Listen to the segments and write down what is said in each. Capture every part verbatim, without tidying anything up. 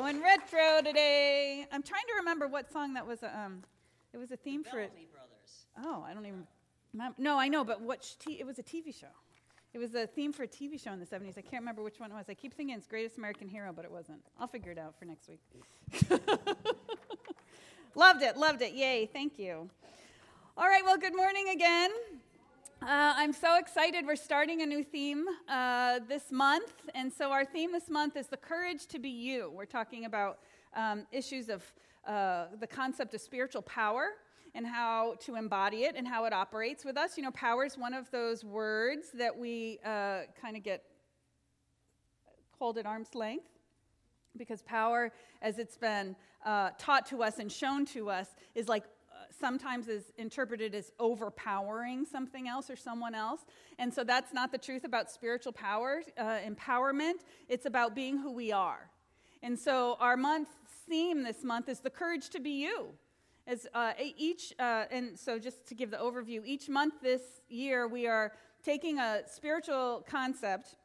Going retro today. I'm trying to remember what song that was. Um, it was a theme the for it. Bellamy Brothers. Oh, I don't even. No, I know, but what? Sh- t- it was a T V show. It was a theme for a T V show in the seventies. I can't remember which one it was. I keep thinking it's Greatest American Hero, but it wasn't. I'll figure it out for next week. Loved it, loved it. Yay, thank you. All right, well, good morning again. Uh, I'm so excited. We're starting a new theme uh, this month. And so our theme this month is the courage to be you. We're talking about um, issues of uh, the concept of spiritual power and how to embody it and how it operates with us. You know, power is one of those words that we uh, kind of get hold at arm's length, because power, as it's been uh, taught to us and shown to us, is like sometimes is interpreted as overpowering something else or someone else. And so that's not the truth about spiritual power, uh, empowerment. It's about being who we are. And so our month theme this month is the courage to be you. As uh, each, uh, and so just to give the overview, each month this year we are taking a spiritual concept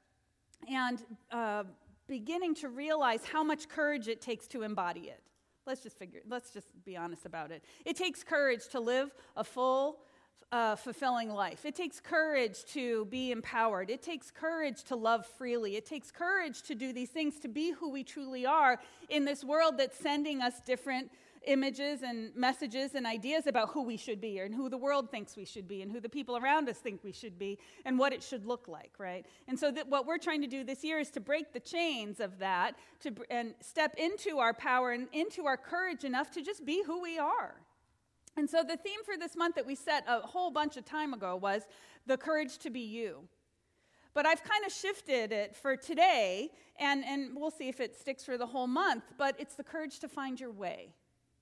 and uh, beginning to realize how much courage it takes to embody it. Let's just figure, let's just be honest about it. It takes courage to live a full, uh, fulfilling life. It takes courage to be empowered. It takes courage to love freely. It takes courage to do these things, to be who we truly are in this world that's sending us different images and messages and ideas about who we should be, and who the world thinks we should be, and who the people around us think we should be, and what it should look like, right? And so that what we're trying to do this year is to break the chains of that to and step into our power and into our courage enough to just be who we are. And so the theme for this month that we set a whole bunch of time ago was the courage to be you. But I've kind of shifted it for today, and, and we'll see if it sticks for the whole month, but it's the courage to find your way.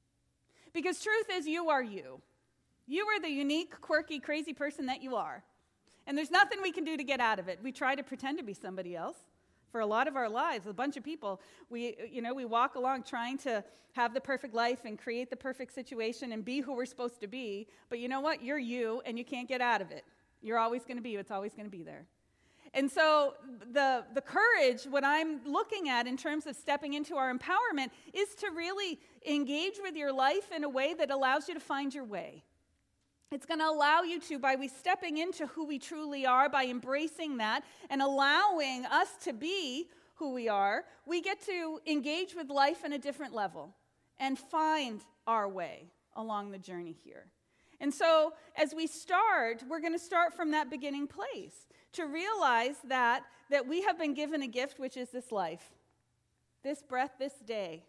Because truth is, you are you. You are the unique, quirky, crazy person that you are. And there's nothing we can do to get out of it. We try to pretend to be somebody else for a lot of our lives. A bunch of people, we, you know, we walk along trying to have the perfect life and create the perfect situation and be who we're supposed to be. But you know what? You're you, and you can't get out of it. You're always going to be you. It's always going to be there. And so the, the courage, what I'm looking at in terms of stepping into our empowerment, is to really engage with your life in a way that allows you to find your way. It's going to allow you to, by we stepping into who we truly are, by embracing that and allowing us to be who we are, we get to engage with life in a different level and find our way along the journey here. And so as we start, we're going to start from that beginning place, to realize that, that we have been given a gift, which is this life, this breath, this day.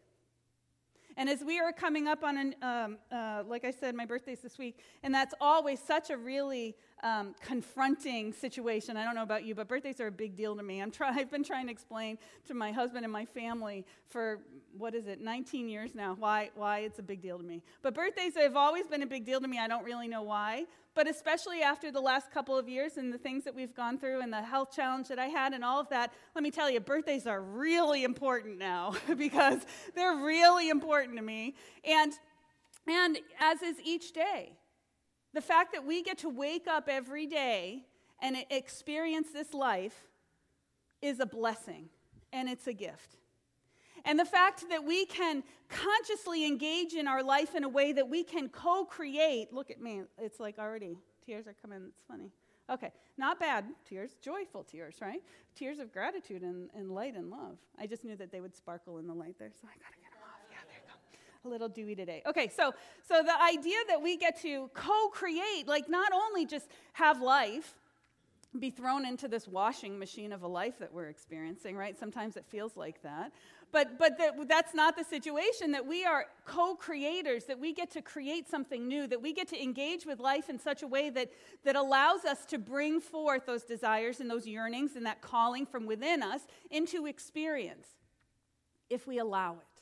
And as we are coming up on, an, um, uh, like I said, my birthday's this week, and that's always such a really um, confronting situation. I don't know about you, but birthdays are a big deal to me. I'm try- I've been trying to explain to my husband and my family for, what is it, nineteen years now, why, why it's a big deal to me. But birthdays have always been a big deal to me. I don't really know why. But especially after the last couple of years and the things that we've gone through and the health challenge that I had and all of that, let me tell you, birthdays are really important now because they're really important to me. And, and as is each day, the fact that we get to wake up every day and experience this life is a blessing, and it's a gift. And the fact that we can consciously engage in our life in a way that we can co-create. Look at me. It's like already tears are coming. It's funny. Okay. Not bad tears. Joyful tears, right? Tears of gratitude and, and light and love. I just knew that they would sparkle in the light there, so I got to get them off. Yeah, there you go. A little dewy today. Okay, so so the idea that we get to co-create, like not only just have life, be thrown into this washing machine of a life that we're experiencing, right? Sometimes it feels like that. But but that, that's not the situation, that we are co-creators, that we get to create something new, that we get to engage with life in such a way that, that allows us to bring forth those desires and those yearnings and that calling from within us into experience, if we allow it.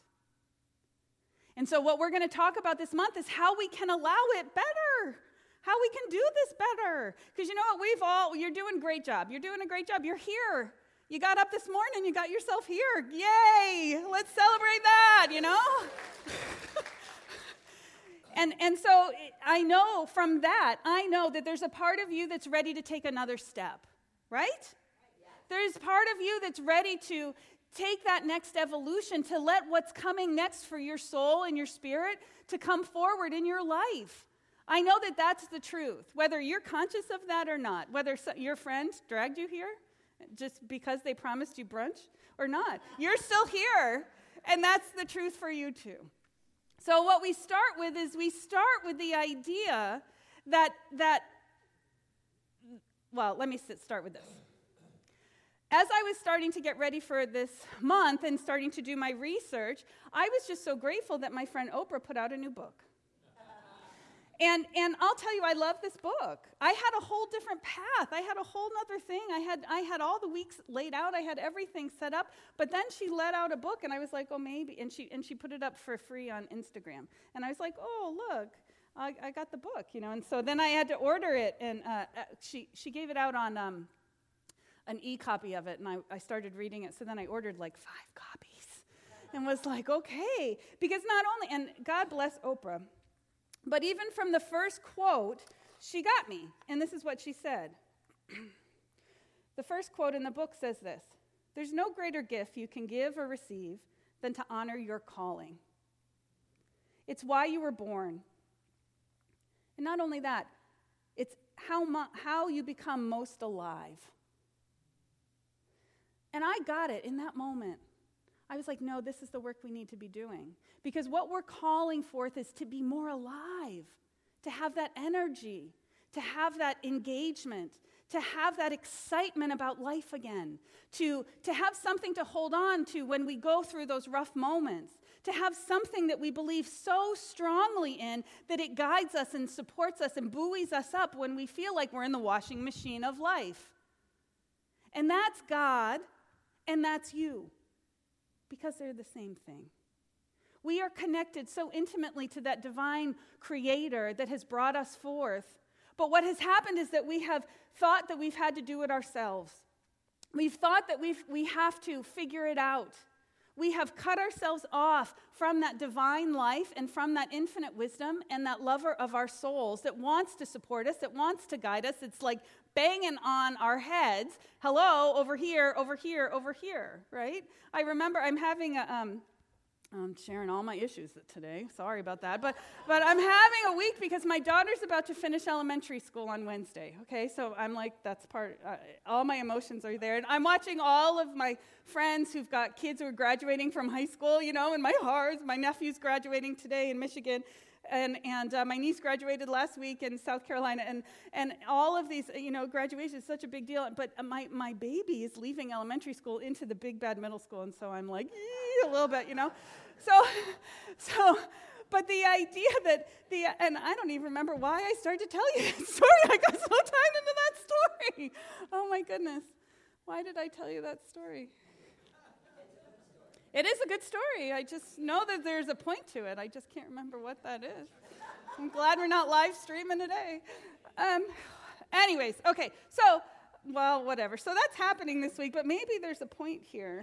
And so what we're going to talk about this month is how we can allow it better. How we can do this better. Because you know what, we've all, you're doing a great job. You're doing a great job. You're here. You got up this morning, you got yourself here. Yay! Let's celebrate that, you know? and and so I know from that, I know that there's a part of you that's ready to take another step, right? There's part of you that's ready to take that next evolution, to let what's coming next for your soul and your spirit to come forward in your life. I know that that's the truth, whether you're conscious of that or not, whether so, your friends dragged you here just because they promised you brunch or not. You're still here, and that's the truth for you too. So what we start with is we start with the idea that, that well, let me sit, start with this. As I was starting to get ready for this month and starting to do my research, I was just so grateful that my friend Oprah put out a new book. And and I'll tell you, I love this book. I had a whole different path. I had a whole other thing. I had I had all the weeks laid out. I had everything set up. But then she let out a book, and I was like, oh, maybe. And she and she put it up for free on Instagram. And I was like, oh, look, I, I got the book, you know. And so then I had to order it, and uh, she she gave it out on um, an e-copy of it, and I, I started reading it. So then I ordered like five copies, and was like, okay, because not only, and God bless Oprah. But even from the first quote, she got me. And this is what she said. The first quote in the book says this: there's no greater gift you can give or receive than to honor your calling. It's why you were born. And not only that, it's how, mo- how you become most alive. And I got it in that moment. I was like, no, this is the work we need to be doing. Because what we're calling forth is to be more alive, to have that energy, to have that engagement, to have that excitement about life again, to, to have something to hold on to when we go through those rough moments, to have something that we believe so strongly in that it guides us and supports us and buoys us up when we feel like we're in the washing machine of life. And that's God, and that's you. Because they're the same thing. We are connected so intimately to that divine creator that has brought us forth. But what has happened is that we have thought that we've had to do it ourselves. We've thought that we've, we have to figure it out. We have cut ourselves off from that divine life and from that infinite wisdom and that lover of our souls that wants to support us, that wants to guide us. It's like banging on our heads. Hello, over here, over here, over here, right? I remember I'm having a, um, I'm sharing all my issues today. Sorry about that. But but I'm having a week because my daughter's about to finish elementary school on Wednesday, okay? So I'm like, that's part, uh, all my emotions are there. And I'm watching all of my friends who've got kids who are graduating from high school, you know, and my heart. My nephew's graduating today in Michigan. And and uh, my niece graduated last week in South Carolina, and and all of these, you know, graduation is such a big deal. But my my baby is leaving elementary school into the big bad middle school, and so I'm like a little bit, you know. So so, but the idea that the and I don't even remember why I started to tell you that story. I got so tied into that story. Oh my goodness, why did I tell you that story? It is a good story. I just know that there's a point to it. I just can't remember what that is. I'm glad we're not live streaming today. Um, anyways, okay, so, well, whatever. So that's happening this week, but maybe there's a point here.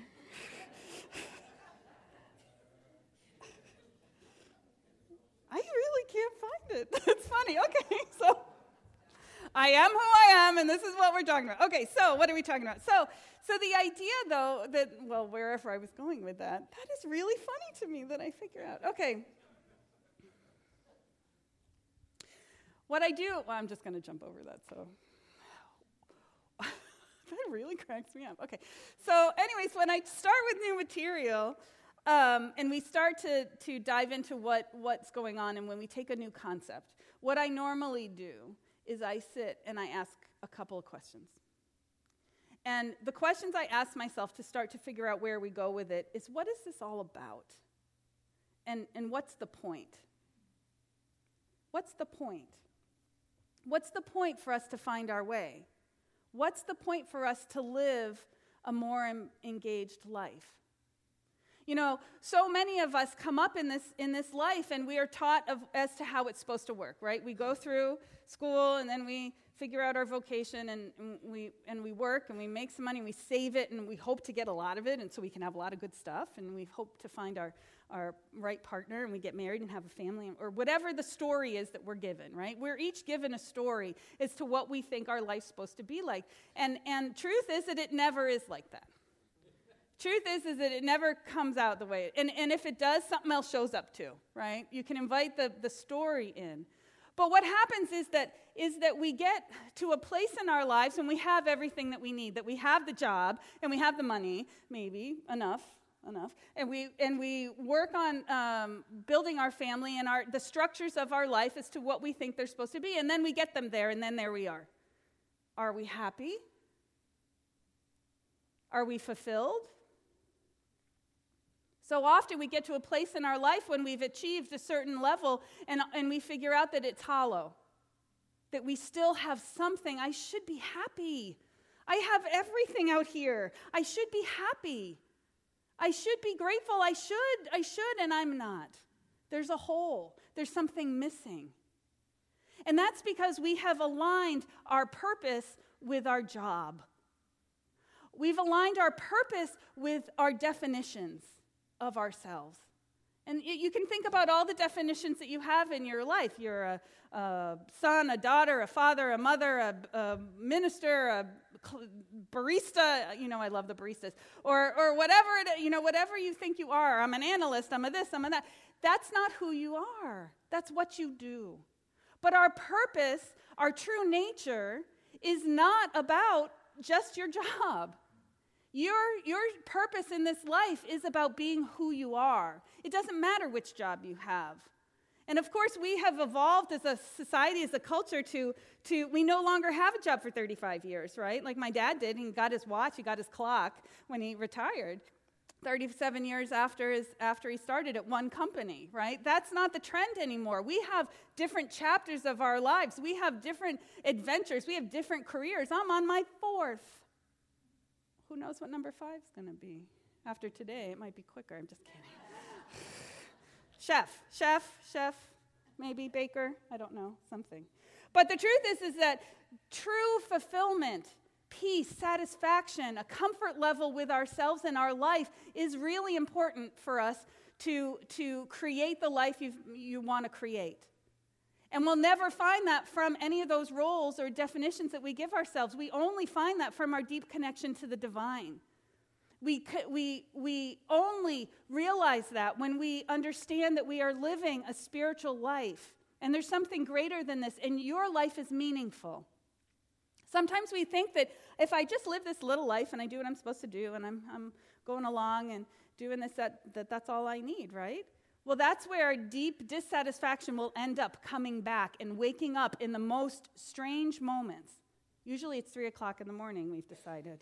I really can't find it. That's funny. Okay, so I am who I am, and this is what we're talking about. Okay, so what are we talking about? So, so the idea, though, that, well, wherever I was going with that, that is really funny to me that I figure out. Okay. What I do, well, I'm just going to jump over that, so. That really cracks me up. Okay. So, anyways, when I start with new material, um, and we start to, to dive into what, what's going on, and when we take a new concept, what I normally do is I sit and I ask a couple of questions. And the questions I ask myself to start to figure out where we go with it is, what is this all about? And, and what's the point? What's the point? What's the point for us to find our way? What's the point for us to live a more em- engaged life? You know, so many of us come up in this in this life and we are taught of as to how it's supposed to work, right? We go through school and then we figure out our vocation and, and we and we work and we make some money and we save it and we hope to get a lot of it and so we can have a lot of good stuff and we hope to find our, our right partner and we get married and have a family or whatever the story is that we're given, right? We're each given a story as to what we think our life's supposed to be like. And and truth is that it never is like that. truth is, is that it never comes out the way, and, and if it does, something else shows up too, right? You can invite the, the story in. But what happens is that is that we get to a place in our lives when we have everything that we need, that we have the job, and we have the money, maybe, enough, enough, and we and we work on um, building our family and our the structures of our life as to what we think they're supposed to be, and then we get them there, and then there we are. Are we happy? Are we fulfilled? So often we get to a place in our life when we've achieved a certain level and, and we figure out that it's hollow, that we still have something. I should be happy. I have everything out here. I should be happy. I should be grateful. I should, I should, and I'm not. There's a hole. There's something missing. And that's because we have aligned our purpose with our job. We've aligned our purpose with our definitions of ourselves. And you can think about all the definitions that you have in your life. You're a, a son, a daughter, a father, a mother, a, a minister, a barista. You know, I love the baristas. Or or whatever, it, you know, whatever you think you are. I'm an analyst, I'm a this, I'm a that. That's not who you are. That's what you do. But our purpose, our true nature, is not about just your job. Your, your purpose in this life is about being who you are. It doesn't matter which job you have. And of course, we have evolved as a society, as a culture, to, to we no longer have a job for thirty-five years, right? Like my dad did. He got his watch, he got his clock when he retired. thirty-seven years after his, after he started at one company, right? That's not the trend anymore. We have different chapters of our lives. We have different adventures. We have different careers. I'm on my fourth. Who knows what number five is going to be? After today, it might be quicker. I'm just kidding. chef, chef, chef, maybe baker. I don't know, something. But the truth is, is that true fulfillment, peace, satisfaction, a comfort level with ourselves and our life is really important for us to, to create the life you you want to create. And we'll never find that from any of those roles or definitions that we give ourselves. We only find that from our deep connection to the divine. We, we, we only realize that when we understand that we are living a spiritual life. And there's something greater than this, and your life is meaningful. Sometimes we think that if I just live this little life and I do what I'm supposed to do and I'm, I'm going along and doing this, that, that that's all I need, right? Well, that's where our deep dissatisfaction will end up coming back and waking up in the most strange moments. Usually it's three o'clock in the morning, we've decided.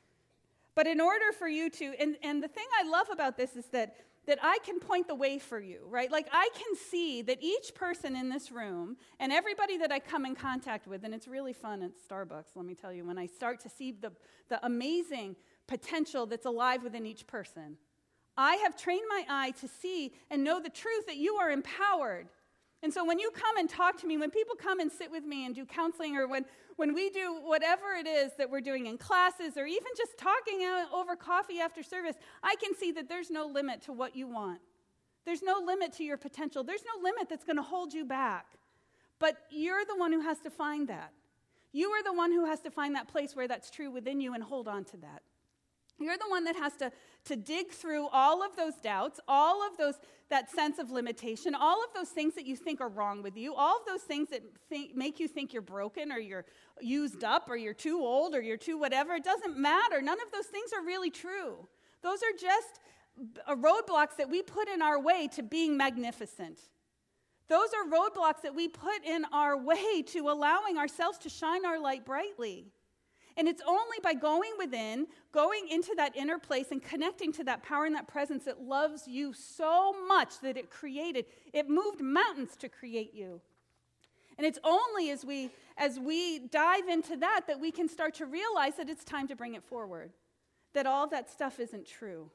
But in order for you to, and, and the thing I love about this is that, that I can point the way for you, right? Like I can see that each person in this room and everybody that I come in contact with, and it's really fun at Starbucks, let me tell you, when I start to see the, the amazing potential that's alive within each person. I have trained my eye to see and know the truth that you are empowered. And so when you come and talk to me, when people come and sit with me and do counseling, or when, when we do whatever it is that we're doing in classes, or even just talking out over coffee after service, I can see that there's no limit to what you want. There's no limit to your potential. There's no limit that's going to hold you back. But you're the one who has to find that. You are the one who has to find that place where that's true within you and hold on to that. You're the one that has to, to dig through all of those doubts, all of those that sense of limitation, all of those things that you think are wrong with you, all of those things that think, make you think you're broken or you're used up or you're too old or you're too whatever. It doesn't matter. None of those things are really true. Those are just uh, roadblocks that we put in our way to being magnificent. Those are roadblocks that we put in our way to allowing ourselves to shine our light brightly. And it's only by going within, going into that inner place and connecting to that power and that presence that loves you so much that it created, it moved mountains to create you. And it's only as we as we dive into that that we can start to realize that it's time to bring it forward, that all that stuff isn't true.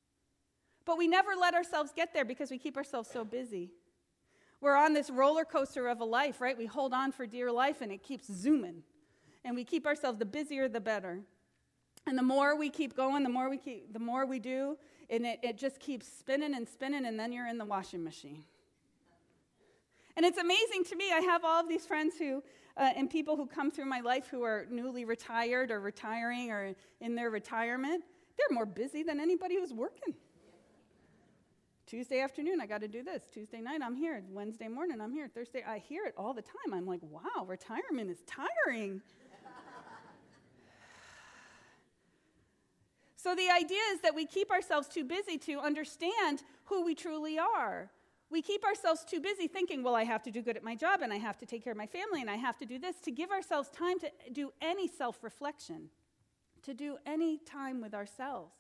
But we never let ourselves get there because we keep ourselves so busy. We're on this roller coaster of a life, right? We hold on for dear life and it keeps zooming. And we keep ourselves, the busier, the better. And the more we keep going, the more we keep, the more we do, and it, it just keeps spinning and spinning, and then you're in the washing machine. And it's amazing to me. I have all of these friends who, uh, and people who come through my life who are newly retired or retiring or in their retirement, They're more busy than anybody who's working. Tuesday afternoon, I got to do this. Tuesday night, I'm here. Wednesday morning, I'm here. Thursday, I hear it all the time. I'm like, wow, retirement is tiring. So the idea is that we keep ourselves too busy to understand who we truly are. We keep ourselves too busy thinking, well, I have to do good at my job, and I have to take care of my family, and I have to do this, to give ourselves time to do any self-reflection, to do any time with ourselves.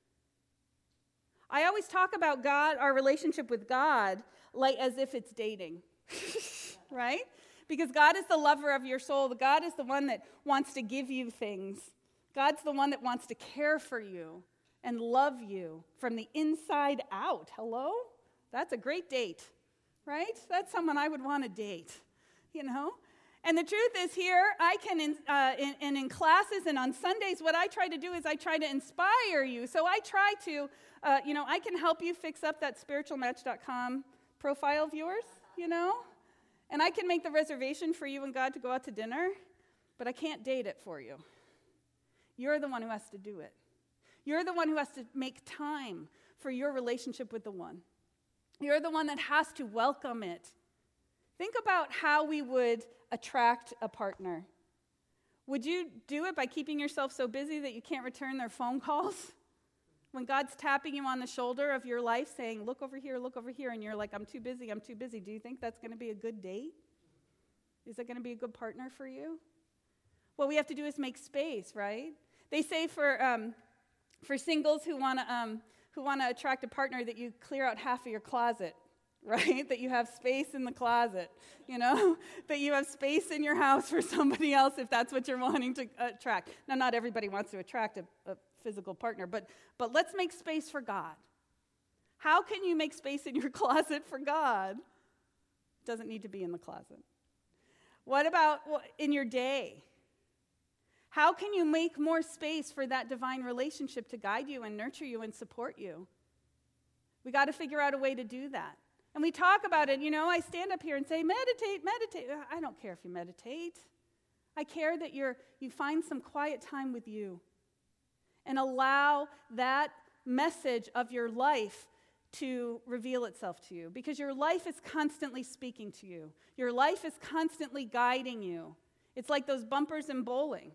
I always talk about God, our relationship with God, like as if it's dating, right? Because God is the lover of your soul. God is the one that wants to give you things. God's the one that wants to care for you and love you from the inside out. Hello? That's a great date, right? That's someone I would want to date, you know? And the truth is here, I can, in, uh, in, and in classes and on Sundays, what I try to do is I try to inspire you. So I try to, uh, you know, I can help you fix up that spiritual match dot com profile of yours, you know? And I can make the reservation for you and God to go out to dinner, but I can't date it for you. You're the one who has to do it. You're the one who has to make time for your relationship with the one. You're the one that has to welcome it. Think about how we would attract a partner. Would you do it by keeping yourself so busy that you can't return their phone calls? When God's tapping you on the shoulder of your life saying, look over here, look over here, and you're like, I'm too busy, I'm too busy. Do you think that's going to be a good date? Is that going to be a good partner for you? What we have to do is make space, right? They say for um, for singles who want to um, who want to attract a partner that you clear out half of your closet, right? That you have space in the closet, you know? That you have space in your house for somebody else if that's what you're wanting to attract. Now, not everybody wants to attract a, a physical partner, but but let's make space for God. How can you make space in your closet for God? It doesn't need to be in the closet. What about in your day? How can you make more space for that divine relationship to guide you and nurture you and support you? We got to figure out a way to do that. And we talk about it, you know, I stand up here and say, meditate, meditate. I don't care if you meditate. I care that you're you find some quiet time with you and allow that message of your life to reveal itself to you, because your life is constantly speaking to you. Your life is constantly guiding you. It's like those bumpers in bowling.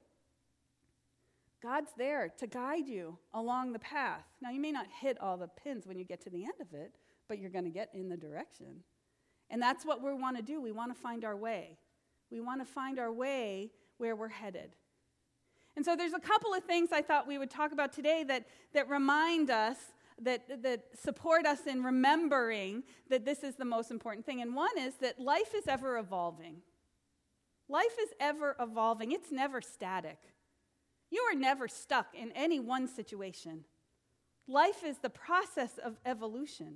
God's there to guide you along the path. Now, you may not hit all the pins when you get to the end of it, but you're going to get in the direction. And that's what we want to do. We want to find our way. We want to find our way where we're headed. And so there's a couple of things I thought we would talk about today that, that remind us, that, that support us in remembering that this is the most important thing. And one is that life is ever evolving. Life is ever evolving. It's never static. You are never stuck in any one situation. Life is the process of evolution.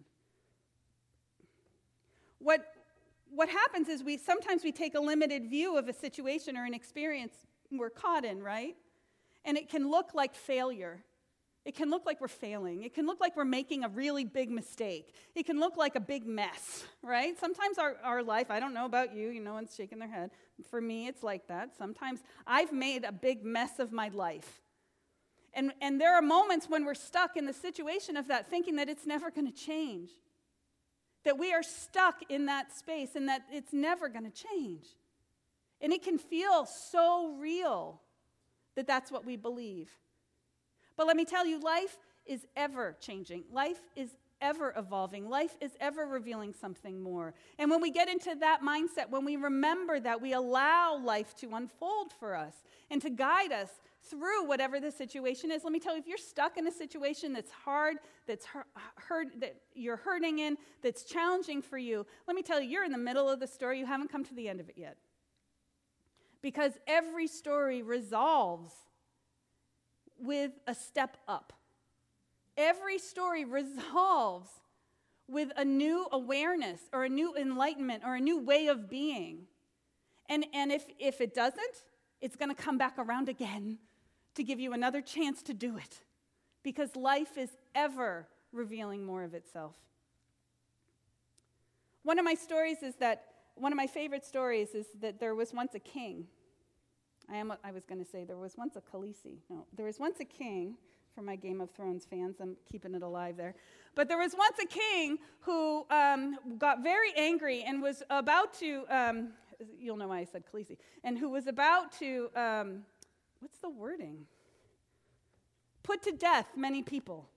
What, what happens is we sometimes we take a limited view of a situation or an experience we're caught in, right? And it can look like failure. It can look like we're failing. It can look like we're making a really big mistake. It can look like a big mess, right? Sometimes our, our life, I don't know about you, you know, no one's shaking their head. For me, it's like that. Sometimes I've made a big mess of my life. And, and there are moments when we're stuck in the situation of that, thinking that it's never going to change. That we are stuck in that space and that it's never going to change. And it can feel so real that that's what we believe. But let me tell you, life is ever changing. Life is ever evolving. Life is ever revealing something more. And when we get into that mindset, when we remember that, we allow life to unfold for us and to guide us through whatever the situation is. Let me tell you, if you're stuck in a situation that's hard, that's hurt, that you're hurting in, that's challenging for you, let me tell you, you're in the middle of the story. You haven't come to the end of it yet. Because every story resolves with a step up. Every story resolves with a new awareness or a new enlightenment or a new way of being. And, and if, if it doesn't, it's going to come back around again to give you another chance to do it. Because life is ever revealing more of itself. One of my stories is that, one of my favorite stories is that there was once a king. I am. I was going to say there was once a Khaleesi. No, there was once a king for my Game of Thrones fans. I'm keeping it alive there. But there was once a king who um, got very angry and was about to, um, you'll know why I said Khaleesi, and who was about to, um, what's the wording? Put to death many people.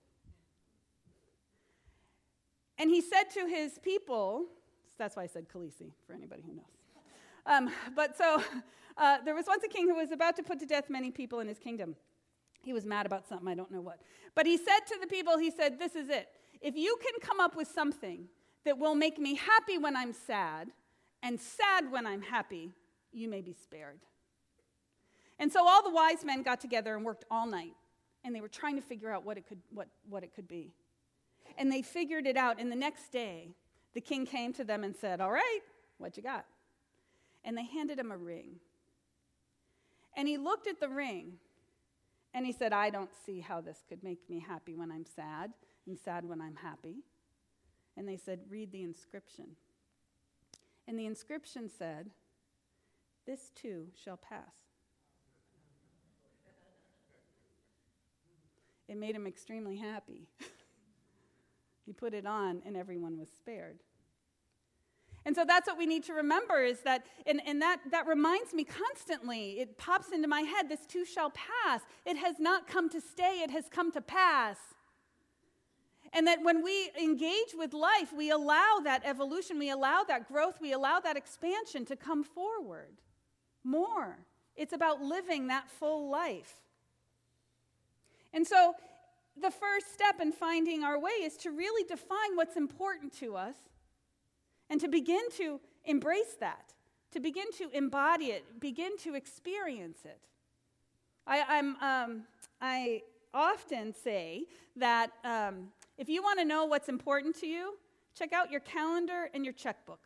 And he said to his people, that's why I said Khaleesi, for anybody who knows. Um, but so, uh, there was once a king who was about to put to death many people in his kingdom. He was mad about something, I don't know what. But he said to the people, he said, this is it. If you can come up with something that will make me happy when I'm sad, and sad when I'm happy, you may be spared. And so all the wise men got together and worked all night, and they were trying to figure out what it could, what, what it could be. And they figured it out, and the next day, the king came to them and said, all right, what you got? And they handed him a ring. And he looked at the ring, and he said, I don't see how this could make me happy when I'm sad, and sad when I'm happy. And they said, read the inscription. And the inscription said, this too shall pass. It made him extremely happy. He put it on, and everyone was spared. And so that's what we need to remember is that, and, and that, that reminds me constantly, it pops into my head, this too shall pass. It has not come to stay, it has come to pass. And that when we engage with life, we allow that evolution, we allow that growth, we allow that expansion to come forward more. It's about living that full life. And so the first step in finding our way is to really define what's important to us and to begin to embrace that, to begin to embody it, begin to experience it. I, I'm, um, I often say that um, if you want to know what's important to you, check out your calendar and your checkbook.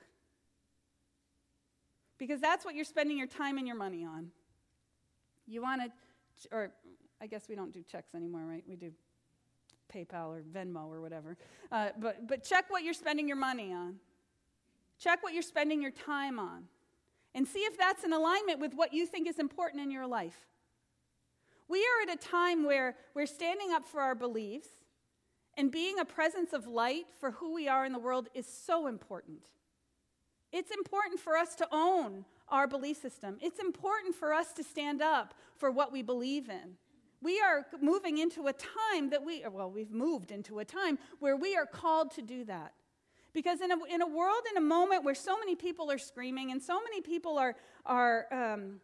Because that's what you're spending your time and your money on. You want to, or I guess we don't do checks anymore, right? We do PayPal or Venmo or whatever. Uh, but, but check what you're spending your money on. Check what you're spending your time on. And see if that's in alignment with what you think is important in your life. We are at a time where we're standing up for our beliefs, and being a presence of light for who we are in the world is so important. It's important for us to own our belief system. It's important for us to stand up for what we believe in. We are moving into a time that we, well, we've moved into a time where we are called to do that. Because in a, in a world, in a moment where so many people are screaming and so many people are, are um,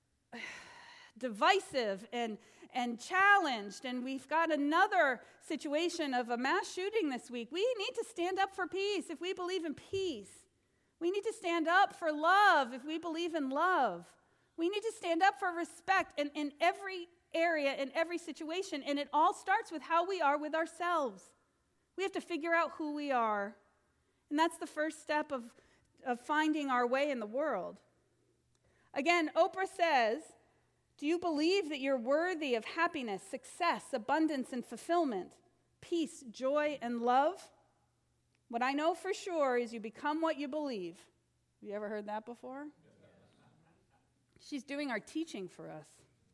divisive and, and challenged, and we've got another situation of a mass shooting this week, we need to stand up for peace if we believe in peace. We need to stand up for love if we believe in love. We need to stand up for respect in, in every area, in every situation, and it all starts with how we are with ourselves. We have to figure out who we are. And that's the first step of, of finding our way in the world. Again, Oprah says, do you believe that you're worthy of happiness, success, abundance, and fulfillment, peace, joy, and love? What I know for sure is you become what you believe. Have you ever heard that before? She's doing our teaching for us.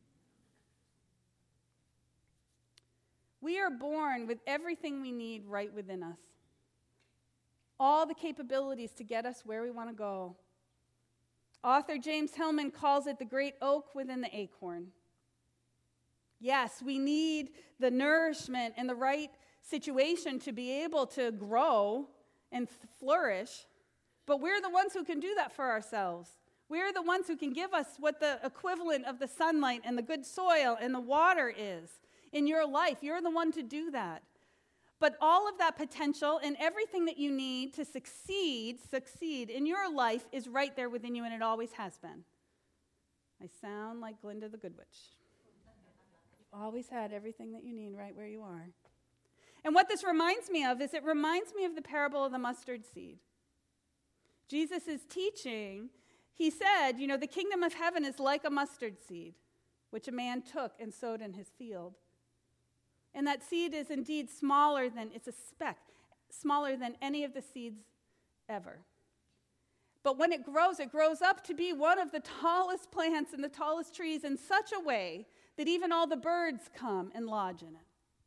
We are born with everything we need right within us. All the capabilities to get us where we want to go. Author James Hillman calls it the great oak within the acorn. Yes, we need the nourishment and the right situation to be able to grow and flourish, but we're the ones who can do that for ourselves. We're the ones who can give us what the equivalent of the sunlight and the good soil and the water is in your life. You're the one to do that. But all of that potential and everything that you need to succeed, succeed in your life is right there within you, and it always has been. I sound like Glinda the Good Witch. You've always had everything that you need right where you are. And what this reminds me of is it reminds me of the parable of the mustard seed. Jesus is teaching, he said, you know, the kingdom of heaven is like a mustard seed, which a man took and sowed in his field. And that seed is indeed smaller than, it's a speck, smaller than any of the seeds ever. But when it grows, it grows up to be one of the tallest plants and the tallest trees in such a way that even all the birds come and lodge in it.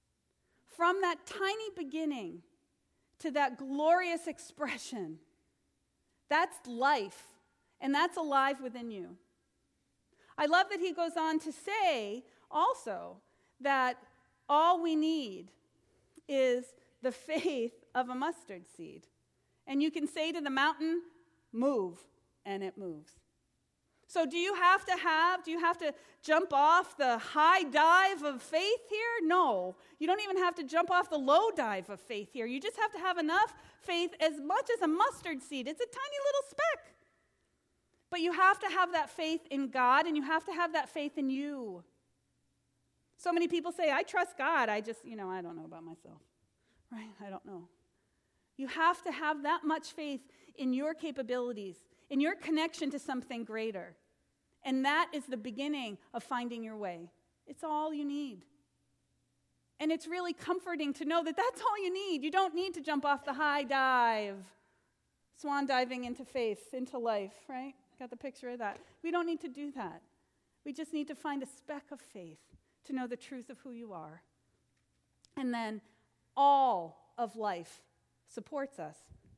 from that tiny beginning to that glorious expression, that's life, and that's alive within you. I love that he goes on to say also that all we need is the faith of a mustard seed. And you can say to the mountain, move, and it moves. So do you have to have, do you have to jump off the high dive of faith here? No. You don't even have to jump off the low dive of faith here. You just have to have enough faith, as much as a mustard seed. It's a tiny little speck. But you have to have that faith in God, and you have to have that faith in you. So many people say, I trust God. I just, you know, I don't know about myself. Right? I don't know. You have to have that much faith in your capabilities, in your connection to something greater. And that is the beginning of finding your way. It's all you need. And it's really comforting to know that that's all you need. You don't need to jump off the high dive, swan diving into faith, into life, right? Got the picture of that. We don't need to do that. We just need to find a speck of faith to know the truth of who you are. And then all of life supports us.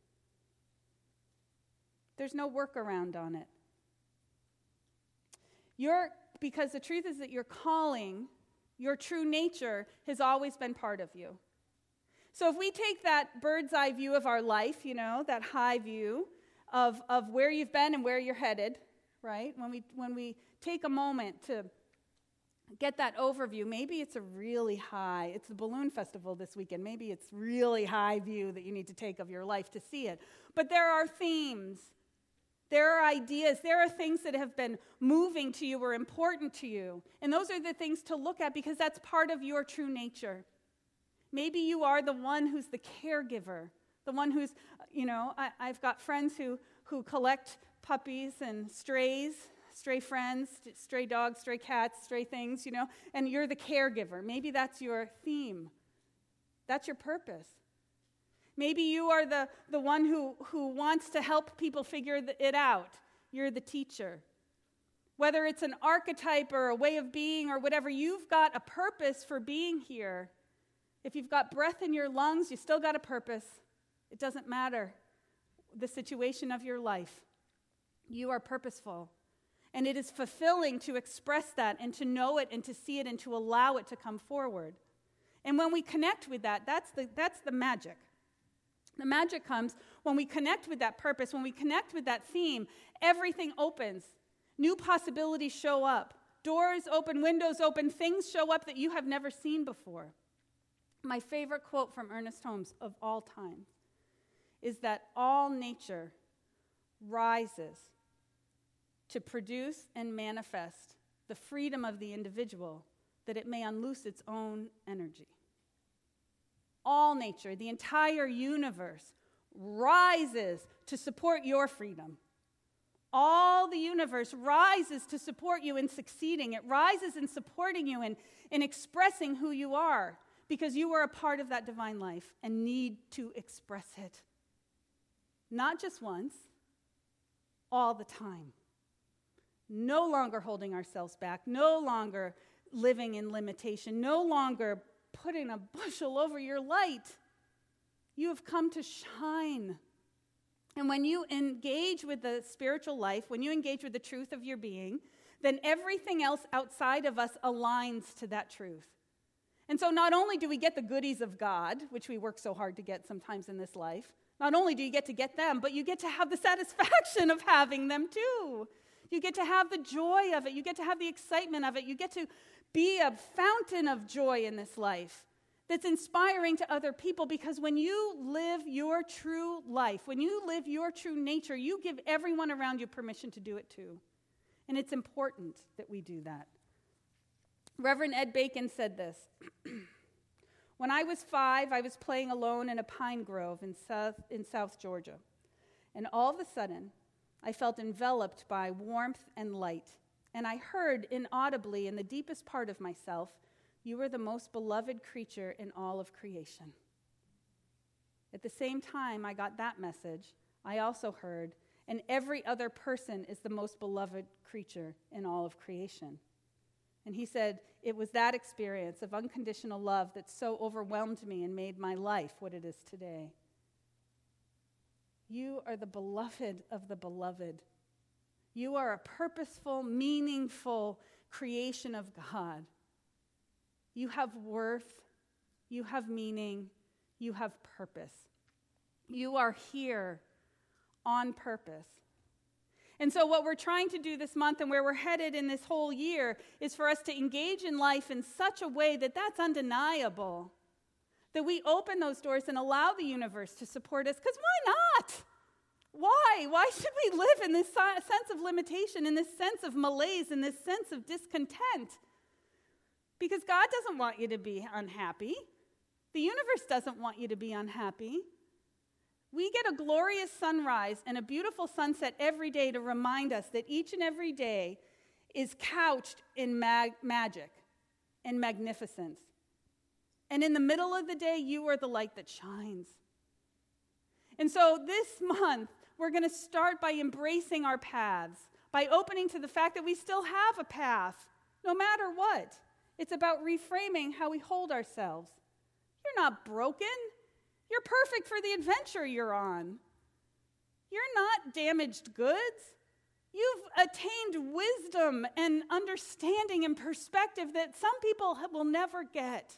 There's no workaround on it. You're, because the truth is that your calling, your true nature, has always been part of you. So if we take that bird's eye view of our life, you know, that high view of, of where you've been and where you're headed, right? When we when we take a moment to get that overview, maybe it's a really high, it's the balloon festival this weekend, maybe it's really high view that you need to take of your life to see it. But there are themes, there are ideas, there are things that have been moving to you or important to you. And those are the things to look at because that's part of your true nature. Maybe you are the one who's the caregiver, the one who's, you know, I, I've got friends who, who collect puppies and strays, stray friends, stray dogs, stray cats, stray things, you know, and you're the caregiver. Maybe that's your theme. That's your purpose. Maybe you are the, the one who, who wants to help people figure it out. You're the teacher. Whether it's an archetype or a way of being or whatever, you've got a purpose for being here. If you've got breath in your lungs, you still got a purpose. It doesn't matter the situation of your life. You are purposeful. And it is fulfilling to express that and to know it and to see it and to allow it to come forward. And when we connect with that, that's the, that's the magic. The magic comes when we connect with that purpose, when we connect with that theme, everything opens. New possibilities show up. Doors open, windows open, things show up that you have never seen before. My favorite quote from Ernest Holmes of all time is that all nature rises to produce and manifest the freedom of the individual that it may unloose its own energy. All nature, the entire universe, rises to support your freedom. All the universe rises to support you in succeeding. It rises in supporting you in, in expressing who you are because you are a part of that divine life and need to express it. Not just once, all the time. No longer holding ourselves back, no longer living in limitation, no longer putting a bushel over your light. You have come to shine. And when you engage with the spiritual life, when you engage with the truth of your being, then everything else outside of us aligns to that truth. And so not only do we get the goodies of God, which we work so hard to get sometimes in this life, not only do you get to get them, but you get to have the satisfaction of having them too. You get to have the joy of it. You get to have the excitement of it. You get to be a fountain of joy in this life that's inspiring to other people because when you live your true life, when you live your true nature, you give everyone around you permission to do it too. And it's important that we do that. Reverend Ed Bacon said this. When I was five, I was playing alone in a pine grove in South, in South Georgia. And all of a sudden, I felt enveloped by warmth and light. And I heard inaudibly in the deepest part of myself, "You are the most beloved creature in all of creation." At the same time I got that message, I also heard, "And every other person is the most beloved creature in all of creation." And he said, it was that experience of unconditional love that so overwhelmed me and made my life what it is today. You are the beloved of the beloved. You are a purposeful, meaningful creation of God. You have worth, you have meaning, you have purpose. You are here on purpose. And so what we're trying to do this month and where we're headed in this whole year is for us to engage in life in such a way that that's undeniable, that we open those doors and allow the universe to support us, because why not? Why? Why should we live in this sense of limitation, in this sense of malaise, in this sense of discontent? Because God doesn't want you to be unhappy. The universe doesn't want you to be unhappy. We get a glorious sunrise and a beautiful sunset every day to remind us that each and every day is couched in mag- magic and magnificence. And in the middle of the day, you are the light that shines. And so this month, we're going to start by embracing our paths, by opening to the fact that we still have a path, no matter what. It's about reframing how we hold ourselves. You're not broken. You're perfect for the adventure you're on. You're not damaged goods. You've attained wisdom and understanding and perspective that some people will never get.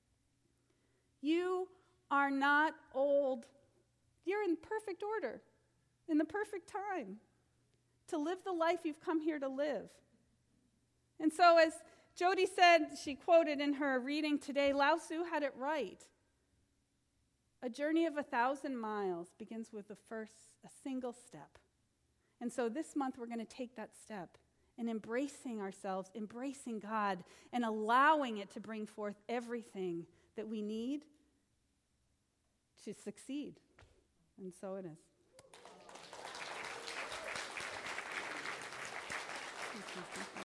You are not old. You're in perfect order, in the perfect time, to live the life you've come here to live. And so as Jody said, she quoted in her reading today, Lao Tzu had it right. A journey of a thousand miles begins with the first, a single step. And so this month we're going to take that step in embracing ourselves, embracing God, and allowing it to bring forth everything that we need to succeed. And so it is.